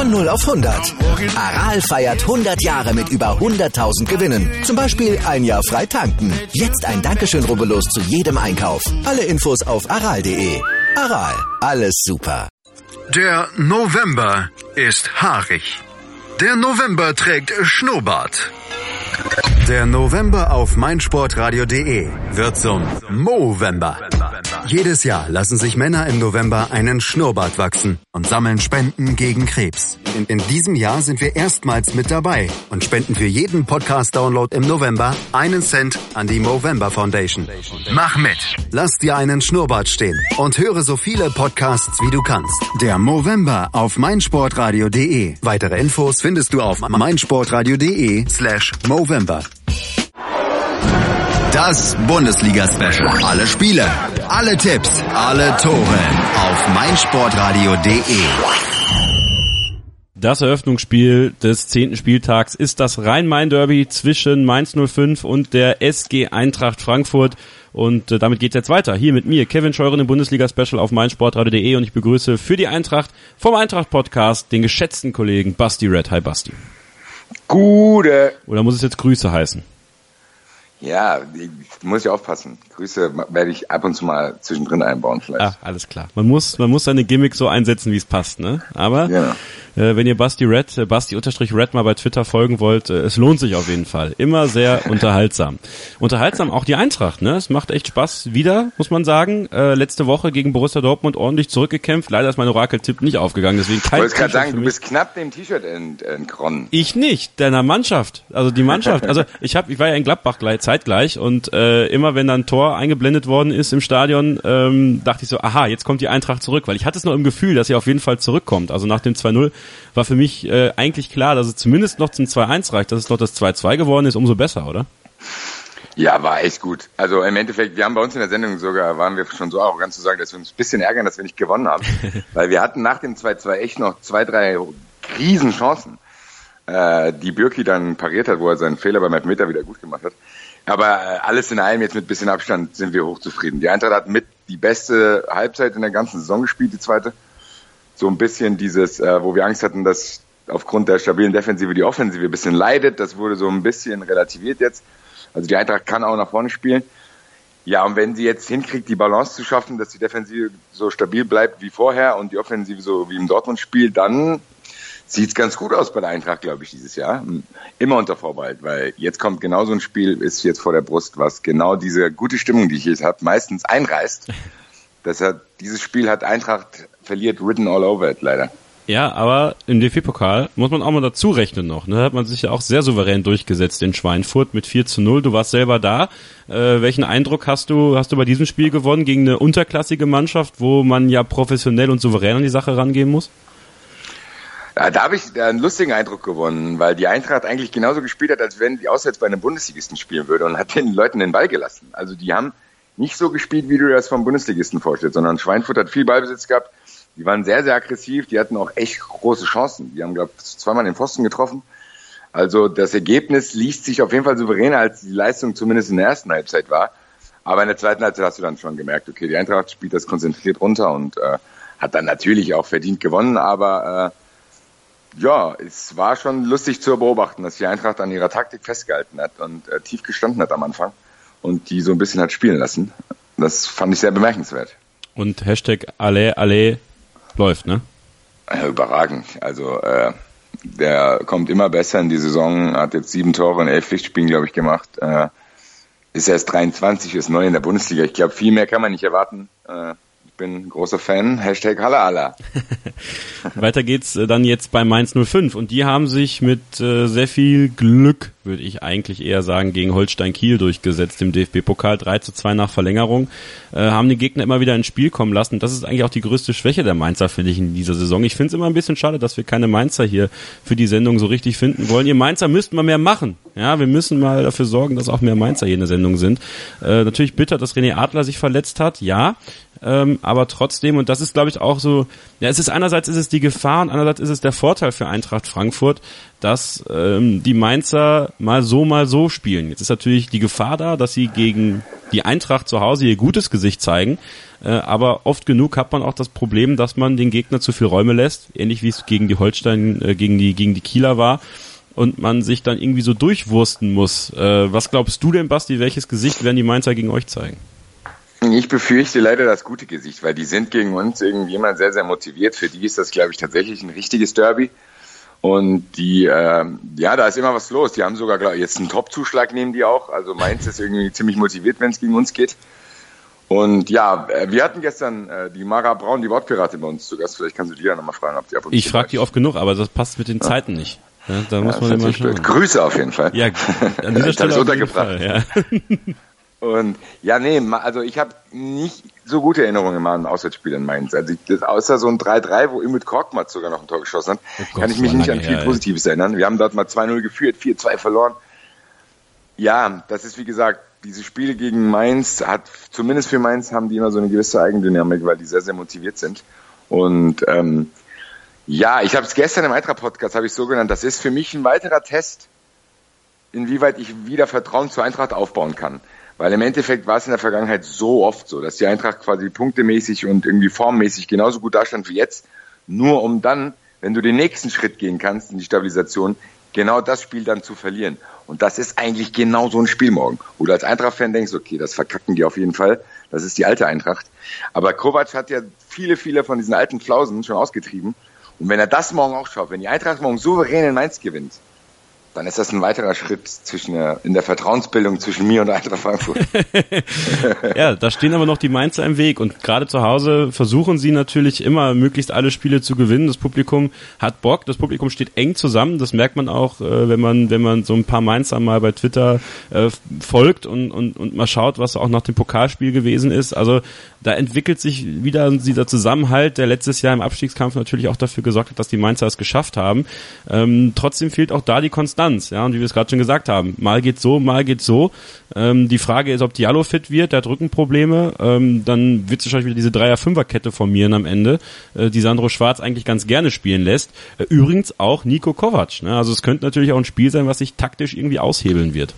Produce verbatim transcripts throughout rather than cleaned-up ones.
Von null auf hundert. Aral feiert hundert Jahre mit über hunderttausend Gewinnen. Zum Beispiel ein Jahr frei tanken. Jetzt ein Dankeschön, rubbellos zu jedem Einkauf. Alle Infos auf aral punkt de. Aral, alles super. Der November ist haarig. Der November trägt Schnurrbart. Der November auf meinsportradio punkt de wird zum Movember. Jedes Jahr lassen sich Männer im November einen Schnurrbart wachsen und sammeln Spenden gegen Krebs. In, in diesem Jahr sind wir erstmals mit dabei und spenden für jeden Podcast-Download im November einen Cent an die Movember Foundation. Mach mit! Lass dir einen Schnurrbart stehen und höre so viele Podcasts, wie du kannst. Der Movember auf meinsportradio punkt de. Weitere Infos findest du auf meinsportradio punkt de slash Movember. Das Bundesliga-Special. Alle Spiele, alle Tipps, alle Tore auf meinsportradio punkt de. Das Eröffnungsspiel des zehnten Spieltags ist das Rhein-Main-Derby zwischen Mainz null fünf und der S G Eintracht Frankfurt. Und äh, damit geht's jetzt weiter. Hier mit mir, Kevin Scheuren im Bundesliga-Special auf meinsportradio punkt de. Und ich begrüße für die Eintracht vom Eintracht-Podcast den geschätzten Kollegen Basti Red. Hi Basti. Gute. Oder muss es jetzt Grüße heißen? Ja, muss ich aufpassen. Grüße werde ich ab und zu mal zwischendrin einbauen vielleicht. Ah, alles klar. Man muss, man muss seine Gimmick so einsetzen, wie es passt, ne? Aber ja. äh, wenn ihr Basti Red, äh, Basti-Red mal bei Twitter folgen wollt, äh, es lohnt sich auf jeden Fall. Immer sehr unterhaltsam. Unterhaltsam auch die Eintracht, ne? Es macht echt Spaß wieder, muss man sagen. Äh, letzte Woche gegen Borussia Dortmund ordentlich zurückgekämpft. Leider ist mein Orakel-Tipp nicht aufgegangen, deswegen kein. Ich wollte gerade sagen, du bist knapp dem T-Shirt ent, entkronnen. Ich nicht, deiner Mannschaft. Also die Mannschaft. Also ich hab, ich war ja in Gladbach gleich, zeitgleich und äh, immer wenn dann ein Tor eingeblendet worden ist im Stadion, ähm, dachte ich so, aha, jetzt kommt die Eintracht zurück, weil ich hatte es noch im Gefühl, dass sie auf jeden Fall zurückkommt. Also nach dem zwei null war für mich äh, eigentlich klar, dass es zumindest noch zum zwei eins reicht, dass es noch das zwei zwei geworden ist, umso besser, oder? Ja, war echt gut. Also im Endeffekt, wir haben bei uns in der Sendung sogar, waren wir schon so arrogant zu sagen, dass wir uns ein bisschen ärgern, dass wir nicht gewonnen haben. Weil wir hatten nach dem zwei zwei echt noch zwei, drei Riesenchancen, äh, die Bürki dann pariert hat, wo er seinen Fehler beim Elfmeter wieder gut gemacht hat. Aber äh, alles in allem, jetzt mit bisschen Abstand, sind wir hochzufrieden. Die Eintracht hat mit die beste Halbzeit in der ganzen Saison gespielt, die zweite. So ein bisschen dieses, äh, wo wir Angst hatten, dass aufgrund der stabilen Defensive die Offensive ein bisschen leidet. Das wurde so ein bisschen relativiert jetzt. Also die Eintracht kann auch nach vorne spielen. Ja, und wenn sie jetzt hinkriegt, die Balance zu schaffen, dass die Defensive so stabil bleibt wie vorher und die Offensive so wie im Dortmund-Spiel, dann sieht's ganz gut aus bei der Eintracht, glaube ich, dieses Jahr. Immer unter Vorbehalt, weil jetzt kommt genau so ein Spiel, ist jetzt vor der Brust, was genau diese gute Stimmung, die ich jetzt habe, meistens einreißt. Das hat, dieses Spiel hat Eintracht verliert written all over it, leider. Ja, aber im D F B-Pokal muss man auch mal dazu rechnen noch. Ne? Da hat man sich ja auch sehr souverän durchgesetzt in Schweinfurt mit vier zu null. Du warst selber da. Äh, welchen Eindruck hast du, hast du bei diesem Spiel gewonnen gegen eine unterklassige Mannschaft, wo man ja professionell und souverän an die Sache rangehen muss? Ja, da habe ich einen lustigen Eindruck gewonnen, weil die Eintracht eigentlich genauso gespielt hat, als wenn die auswärts bei einem Bundesligisten spielen würde und hat den Leuten den Ball gelassen. Also die haben nicht so gespielt, wie du dir das vom Bundesligisten vorstellst, sondern Schweinfurt hat viel Ballbesitz gehabt. Die waren sehr, sehr aggressiv, die hatten auch echt große Chancen. Die haben, glaube ich, zweimal den Pfosten getroffen. Also das Ergebnis liest sich auf jeden Fall souveräner, als die Leistung zumindest in der ersten Halbzeit war. Aber in der zweiten Halbzeit hast du dann schon gemerkt, okay, die Eintracht spielt das konzentriert runter und äh, hat dann natürlich auch verdient gewonnen, aber äh, ja, es war schon lustig zu beobachten, dass die Eintracht an ihrer Taktik festgehalten hat und äh, tief gestanden hat am Anfang und die so ein bisschen hat spielen lassen. Das fand ich sehr bemerkenswert. Und Hashtag Alle, Alle läuft, ne? Ja, überragend. Also äh, der kommt immer besser in die Saison, hat jetzt sieben Tore in elf Pflichtspielen, glaube ich, gemacht. Äh, ist erst dreiundzwanzig, ist neu in der Bundesliga. Ich glaube, viel mehr kann man nicht erwarten. Äh, Ich bin ein großer Fan. Hashtag Halla Weiter geht's dann jetzt bei Mainz null fünf und die haben sich mit äh, sehr viel Glück, würde ich eigentlich eher sagen, gegen Holstein Kiel durchgesetzt im D F B-Pokal. drei zu zwei nach Verlängerung. Äh, haben die Gegner immer wieder ins Spiel kommen lassen. Das ist eigentlich auch die größte Schwäche der Mainzer, finde ich, in dieser Saison. Ich finde es immer ein bisschen schade, dass wir keine Mainzer hier für die Sendung so richtig finden wollen. Ihr Mainzer müsst mal mehr machen. Ja, wir müssen mal dafür sorgen, dass auch mehr Mainzer hier in der Sendung sind. Äh, natürlich bitter, dass René Adler sich verletzt hat. Ja, Ähm, aber trotzdem, und das ist, glaube ich, auch so, ja, es ist einerseits ist es die Gefahr und andererseits ist es der Vorteil für Eintracht Frankfurt, dass ähm, die Mainzer mal so, mal so spielen. Jetzt ist natürlich die Gefahr da, dass sie gegen die Eintracht zu Hause ihr gutes Gesicht zeigen, äh, aber oft genug hat man auch das Problem, dass man den Gegner zu viel Räume lässt, ähnlich wie es gegen die Holstein, äh, gegen die gegen die Kieler war, und man sich dann irgendwie so durchwursten muss. Äh, was glaubst du denn, Basti, welches Gesicht werden die Mainzer gegen euch zeigen? Ich befürchte leider das gute Gesicht, weil die sind gegen uns irgendwie immer sehr, sehr motiviert. Für die ist das, glaube ich, tatsächlich ein richtiges Derby. Und die, äh, ja, da ist immer was los. Die haben sogar, glaube ich, jetzt einen Top-Zuschlag, nehmen die auch. Also Mainz ist irgendwie ziemlich motiviert, wenn es gegen uns geht. Und ja, wir hatten gestern äh, die Mara Braun, die Wortpiratin, bei uns zu Gast. Vielleicht kannst du die ja nochmal fragen, ob die ab und zu. Ich frage die oft genug, aber das passt mit den ja. Zeiten nicht. Ja, da muss ja, man immer schauen. Grüße auf jeden Fall. Ja, an dieser Stelle auf jeden Fall, ja. Und ja, nee, also ich habe nicht so gute Erinnerungen mal an Auswärtsspiele in Mainz. Also ich, das, außer so ein drei drei, wo Ümit Korkmaz sogar noch ein Tor geschossen hat, oh Gott, kann ich mich nicht an viel her, Positives ey. erinnern. Wir haben dort mal zwei null geführt, vier zwei verloren. Ja, das ist wie gesagt, diese Spiele gegen Mainz hat, zumindest für Mainz haben die immer so eine gewisse Eigendynamik, weil die sehr, sehr motiviert sind. Und ähm, ja, ich habe es gestern im Eintracht-Podcast, habe ich so genannt, das ist für mich ein weiterer Test, inwieweit ich wieder Vertrauen zur Eintracht aufbauen kann. Weil im Endeffekt war es in der Vergangenheit so oft so, dass die Eintracht quasi punktemäßig und irgendwie formmäßig genauso gut dastand wie jetzt, nur um dann, wenn du den nächsten Schritt gehen kannst in die Stabilisation, genau das Spiel dann zu verlieren. Und das ist eigentlich genau so ein Spiel morgen, wo du als Eintracht-Fan denkst, okay, das verkacken die auf jeden Fall, das ist die alte Eintracht. Aber Kovac hat ja viele, viele von diesen alten Flausen schon ausgetrieben. Und wenn er das morgen auch schafft, wenn die Eintracht morgen souverän in Mainz gewinnt, dann ist das ein weiterer Schritt zwischen der, in der Vertrauensbildung zwischen mir und Eintracht Frankfurt. Ja, da stehen aber noch die Mainzer im Weg, und gerade zu Hause versuchen sie natürlich immer, möglichst alle Spiele zu gewinnen. Das Publikum hat Bock, das Publikum steht eng zusammen, das merkt man auch, wenn man wenn man so ein paar Mainzer mal bei Twitter äh, folgt und, und, und mal schaut, was auch nach dem Pokalspiel gewesen ist. Also da entwickelt sich wieder dieser Zusammenhalt, der letztes Jahr im Abstiegskampf natürlich auch dafür gesorgt hat, dass die Mainzer es geschafft haben. Ähm, trotzdem fehlt auch da die Konstanz, ja, und wie wir es gerade schon gesagt haben, mal geht's so, mal geht's so. Ähm, die Frage ist, ob Diallo fit wird, der hat Rückenprobleme, ähm, dann wird es wahrscheinlich wieder diese Dreier-Fünfer-Kette formieren am Ende, äh, die Sandro Schwarz eigentlich ganz gerne spielen lässt. Äh, übrigens auch Niko Kovac, ne? Also es könnte natürlich auch ein Spiel sein, was sich taktisch irgendwie aushebeln wird.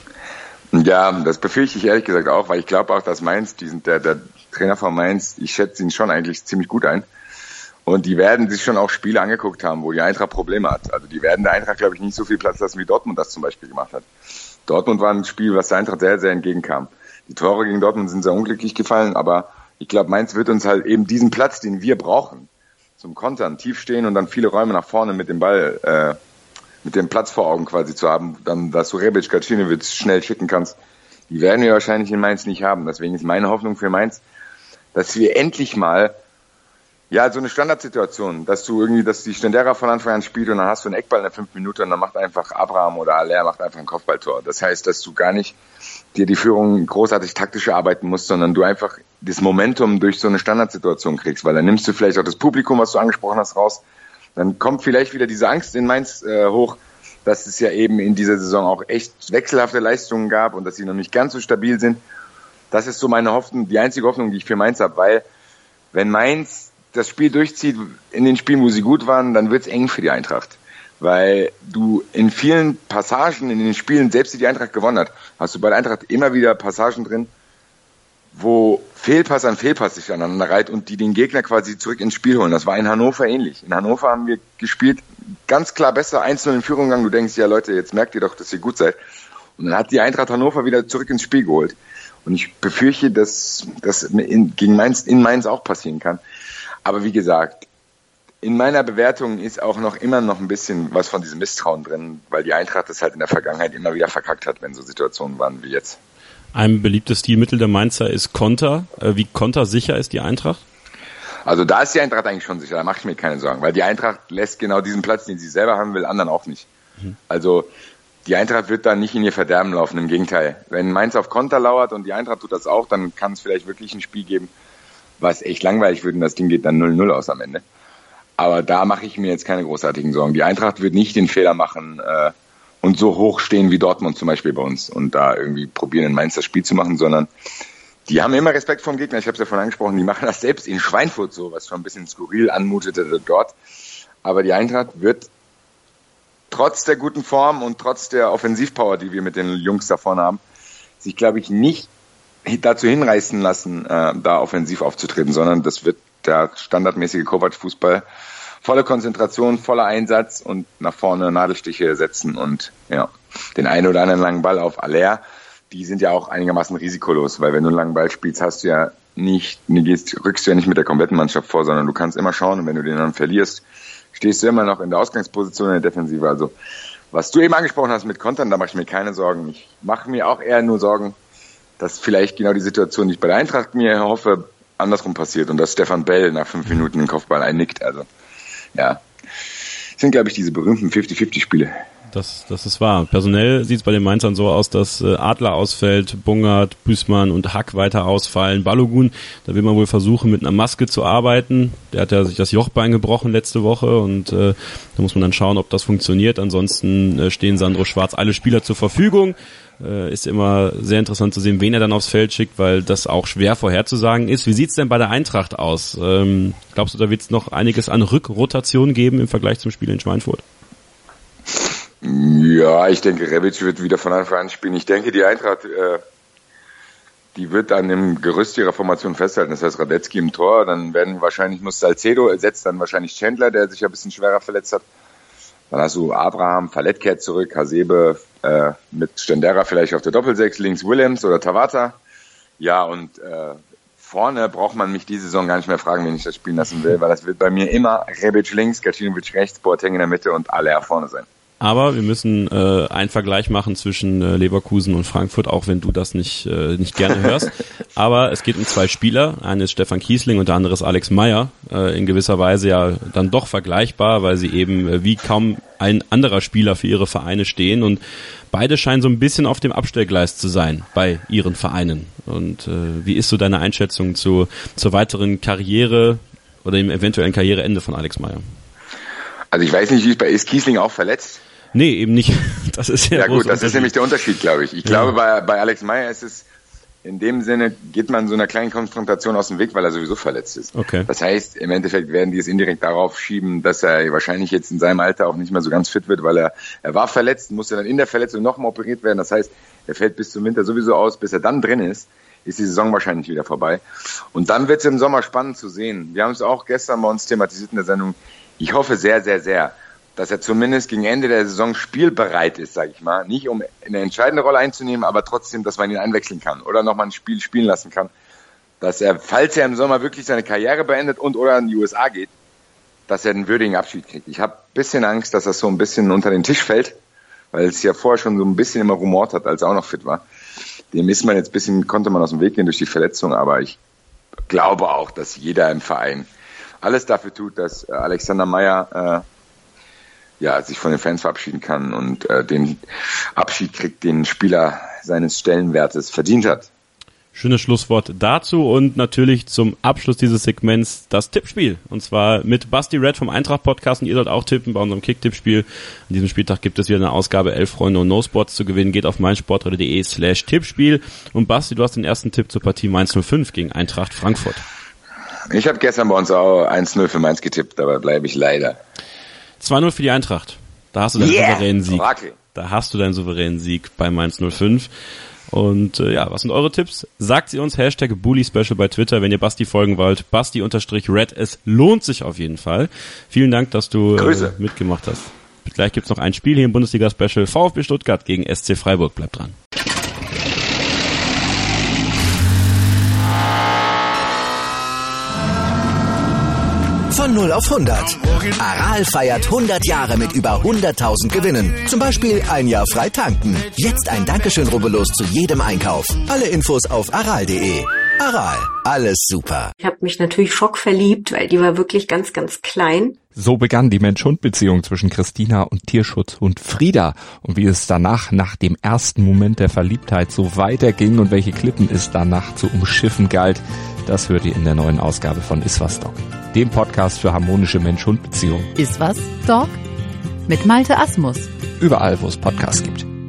Ja, das befürchte ich ehrlich gesagt auch, weil ich glaube auch, dass Mainz, diesen, der, der Trainer von Mainz, ich schätze ihn schon eigentlich ziemlich gut ein. Und die werden sich schon auch Spiele angeguckt haben, wo die Eintracht Probleme hat. Also die werden der Eintracht, glaube ich, nicht so viel Platz lassen, wie Dortmund das zum Beispiel gemacht hat. Dortmund war ein Spiel, was der Eintracht sehr, sehr entgegenkam. Die Tore gegen Dortmund sind sehr unglücklich gefallen, aber ich glaube, Mainz wird uns halt eben diesen Platz, den wir brauchen, zum Kontern, tief stehen und dann viele Räume nach vorne mit dem Ball, äh, mit dem Platz vor Augen quasi zu haben, dann, dass du Rebic, Gacinovic schnell schicken kannst, die werden wir wahrscheinlich in Mainz nicht haben. Deswegen ist meine Hoffnung für Mainz, dass wir endlich mal, ja, so eine Standardsituation, dass du irgendwie, dass die Stendera von Anfang an spielt und dann hast du einen Eckball in der fünf Minuten und dann macht einfach Abraham oder Aller macht einfach ein Kopfballtor. Das heißt, dass du gar nicht dir die Führung großartig taktisch erarbeiten musst, sondern du einfach das Momentum durch so eine Standardsituation kriegst, weil dann nimmst du vielleicht auch das Publikum, was du angesprochen hast, raus. Dann kommt vielleicht wieder diese Angst in Mainz äh, hoch, dass es ja eben in dieser Saison auch echt wechselhafte Leistungen gab und dass sie noch nicht ganz so stabil sind. Das ist so meine Hoffnung, die einzige Hoffnung, die ich für Mainz habe, weil wenn Mainz das Spiel durchzieht in den Spielen, wo sie gut waren, dann wird's eng für die Eintracht. Weil du in vielen Passagen in den Spielen, selbst die die Eintracht gewonnen hat, hast du bei der Eintracht immer wieder Passagen drin, wo Fehlpass an Fehlpass sich aneinander reiht und die den Gegner quasi zurück ins Spiel holen. Das war in Hannover ähnlich. In Hannover haben wir gespielt, ganz klar besser, eins null in Führung gegangen. Du denkst, ja Leute, jetzt merkt ihr doch, dass ihr gut seid. Und dann hat die Eintracht Hannover wieder zurück ins Spiel geholt. Und ich befürchte, dass das in, gegen Mainz, in Mainz auch passieren kann. Aber wie gesagt, in meiner Bewertung ist auch noch immer noch ein bisschen was von diesem Misstrauen drin, weil die Eintracht das halt in der Vergangenheit immer wieder verkackt hat, wenn so Situationen waren wie jetzt. Ein beliebtes Stilmittel der Mainzer ist Konter. Wie kontersicher ist die Eintracht? Also da ist die Eintracht eigentlich schon sicher, da mache ich mir keine Sorgen, weil die Eintracht lässt genau diesen Platz, den sie selber haben will, anderen auch nicht. Mhm. Also die Eintracht wird da nicht in ihr Verderben laufen, im Gegenteil. Wenn Mainz auf Konter lauert und die Eintracht tut das auch, dann kann es vielleicht wirklich ein Spiel geben, was echt langweilig wird und das Ding geht dann null null aus am Ende. Aber da mache ich mir jetzt keine großartigen Sorgen. Die Eintracht wird nicht den Fehler machen äh, und so hoch stehen wie Dortmund zum Beispiel bei uns und da irgendwie probieren, in Mainz das Spiel zu machen, sondern die haben immer Respekt vor dem Gegner. Ich habe es ja vorhin angesprochen, die machen das selbst in Schweinfurt so, was schon ein bisschen skurril anmutete dort. Aber die Eintracht wird trotz der guten Form und trotz der Offensivpower, die wir mit den Jungs da vorne haben, sich, glaube ich, nicht dazu hinreißen lassen, äh, da offensiv aufzutreten, sondern das wird der standardmäßige Kovac-Fußball. Volle Konzentration, voller Einsatz und nach vorne Nadelstiche setzen und ja, den einen oder anderen langen Ball auf Aller. Die sind ja auch einigermaßen risikolos, weil wenn du einen langen Ball spielst, hast du ja nicht, du gehst, rückst du ja nicht mit der kompletten Mannschaft vor, sondern du kannst immer schauen und wenn du den dann verlierst, stehst du immer noch in der Ausgangsposition in der Defensive. Also was du eben angesprochen hast mit Kontern, da mache ich mir keine Sorgen. Ich mache mir auch eher nur Sorgen, dass vielleicht genau die Situation, die ich bei der Eintracht mir hoffe, andersrum passiert und dass Stefan Bell nach fünf Minuten den Kopfball einnickt. Also ja, das sind, glaube ich, diese berühmten fünfzig fünfzig Spiele. Das, das ist wahr. Personell sieht es bei den Mainzern so aus, dass äh, Adler ausfällt, Bungert, Büßmann und Hack weiter ausfallen. Balogun, da will man wohl versuchen, mit einer Maske zu arbeiten. Der hat ja sich das Jochbein gebrochen letzte Woche und äh, da muss man dann schauen, ob das funktioniert. Ansonsten äh, stehen Sandro Schwarz alle Spieler zur Verfügung. Äh, ist immer sehr interessant zu sehen, wen er dann aufs Feld schickt, weil das auch schwer vorherzusagen ist. Wie sieht's denn bei der Eintracht aus? Ähm, glaubst du, da wird's noch einiges an Rückrotation geben im Vergleich zum Spiel in Schweinfurt? Ja, ich denke, Rebic wird wieder von Anfang an spielen. Ich denke, die Eintracht, äh, die wird an dem Gerüst ihrer Formation festhalten. Das heißt, Radetzky im Tor, dann werden wahrscheinlich, muss Salcedo ersetzt, dann wahrscheinlich Chandler, der sich ja ein bisschen schwerer verletzt hat. Dann hast du Abraham, Fallett kehrt zurück, Hasebe äh, mit Stendera vielleicht auf der Doppelsechs, links Willems oder Tabata. Ja, und äh, vorne braucht man mich diese Saison gar nicht mehr fragen, wen ich das spielen lassen will, weil das wird bei mir immer Rebic links, Gacinovic rechts, Boateng in der Mitte und Aller vorne sein. Aber wir müssen äh, einen Vergleich machen zwischen äh, Leverkusen und Frankfurt, auch wenn du das nicht äh, nicht gerne hörst. Aber es geht um zwei Spieler. Einer ist Stefan Kiesling und der andere ist Alex Meyer. Äh, in gewisser Weise ja dann doch vergleichbar, weil sie eben äh, wie kaum ein anderer Spieler für ihre Vereine stehen. Und beide scheinen so ein bisschen auf dem Abstellgleis zu sein bei ihren Vereinen. Und äh, wie ist so deine Einschätzung zu zur weiteren Karriere oder dem eventuellen Karriereende von Alex Meyer? Also ich weiß nicht, wie es bei ist. Kiesling auch verletzt? Nee, eben nicht. Das ist ja Ja gut, das ist nämlich der Unterschied, glaube ich. Ich Ja. glaube, bei, bei Alex Meyer ist es, in dem Sinne geht man so einer kleinen Konfrontation aus dem Weg, weil er sowieso verletzt ist. Okay. Das heißt, im Endeffekt werden die es indirekt darauf schieben, dass er wahrscheinlich jetzt in seinem Alter auch nicht mehr so ganz fit wird, weil er, er war verletzt, musste dann in der Verletzung nochmal operiert werden. Das heißt, er fällt bis zum Winter sowieso aus, bis er dann drin ist, ist die Saison wahrscheinlich wieder vorbei. Und dann wird es im Sommer spannend zu sehen. Wir haben es auch gestern bei uns thematisiert in der Sendung. Ich hoffe sehr, sehr, sehr, dass er zumindest gegen Ende der Saison spielbereit ist, sage ich mal. Nicht um eine entscheidende Rolle einzunehmen, aber trotzdem, dass man ihn einwechseln kann oder nochmal ein Spiel spielen lassen kann. Dass er, falls er im Sommer wirklich seine Karriere beendet und oder in die U S A geht, dass er einen würdigen Abschied kriegt. Ich habe ein bisschen Angst, dass das so ein bisschen unter den Tisch fällt, weil es ja vorher schon so ein bisschen immer rumort hat, als er auch noch fit war. Dem ist man jetzt ein bisschen, konnte man aus dem Weg gehen durch die Verletzung, aber ich glaube auch, dass jeder im Verein alles dafür tut, dass Alexander Meyer äh, ja, sich von den Fans verabschieden kann und äh, den Abschied kriegt, den Spieler seines Stellenwertes verdient hat. Schönes Schlusswort dazu und natürlich zum Abschluss dieses Segments das Tippspiel. Und zwar mit Basti Red vom Eintracht-Podcast und ihr sollt auch tippen bei unserem Kick-Tippspiel. An diesem Spieltag gibt es wieder eine Ausgabe elf Freunde und No Sports zu gewinnen. Geht auf meinsportradio.de slash Tippspiel. Und Basti, du hast den ersten Tipp zur Partie Mainz null fünf gegen Eintracht Frankfurt. Ich habe gestern bei uns auch eins null für Mainz getippt, dabei bleibe ich leider. zwei null für die Eintracht. Da hast du deinen Yeah! souveränen Sieg. Okay. Da hast du deinen souveränen Sieg bei Mainz null fünf. Und äh, ja, was sind eure Tipps? Sagt sie uns, Hashtag Bully Special bei Twitter, wenn ihr Basti folgen wollt. Basti-Red, es lohnt sich auf jeden Fall. Vielen Dank, dass du äh, mitgemacht hast. Gleich gibt's noch ein Spiel hier im Bundesliga-Special. VfB Stuttgart gegen S C Freiburg. Bleibt dran. Von null auf hundert. Aral feiert hundert Jahre mit über hunderttausend Gewinnen. Zum Beispiel ein Jahr frei tanken. Jetzt ein Dankeschön, rubbellos zu jedem Einkauf. Alle Infos auf aral punkt de. Aral, alles super. Ich habe mich natürlich schockverliebt, weil die war wirklich ganz, ganz klein. So begann die Mensch-Hund-Beziehung zwischen Christina und Tierschutzhund Frieda. Und wie es danach, nach dem ersten Moment der Verliebtheit, so weiterging und welche Klippen es danach zu umschiffen galt, das hört ihr in der neuen Ausgabe von Iswas Dog, dem Podcast für harmonische Mensch-Hund-Beziehungen. Iswas Dog? Mit Malte Asmus. Überall, wo es Podcasts gibt.